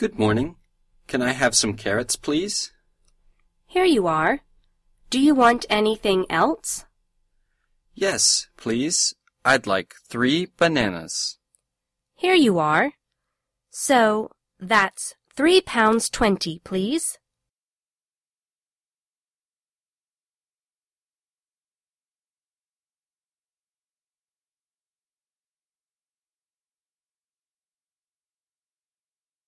Good morning. Can I have some carrots, please? Here you are. Do you want anything else? Yes, please. I'd like 3 bananas. Here you are. So, that's £3.20, please.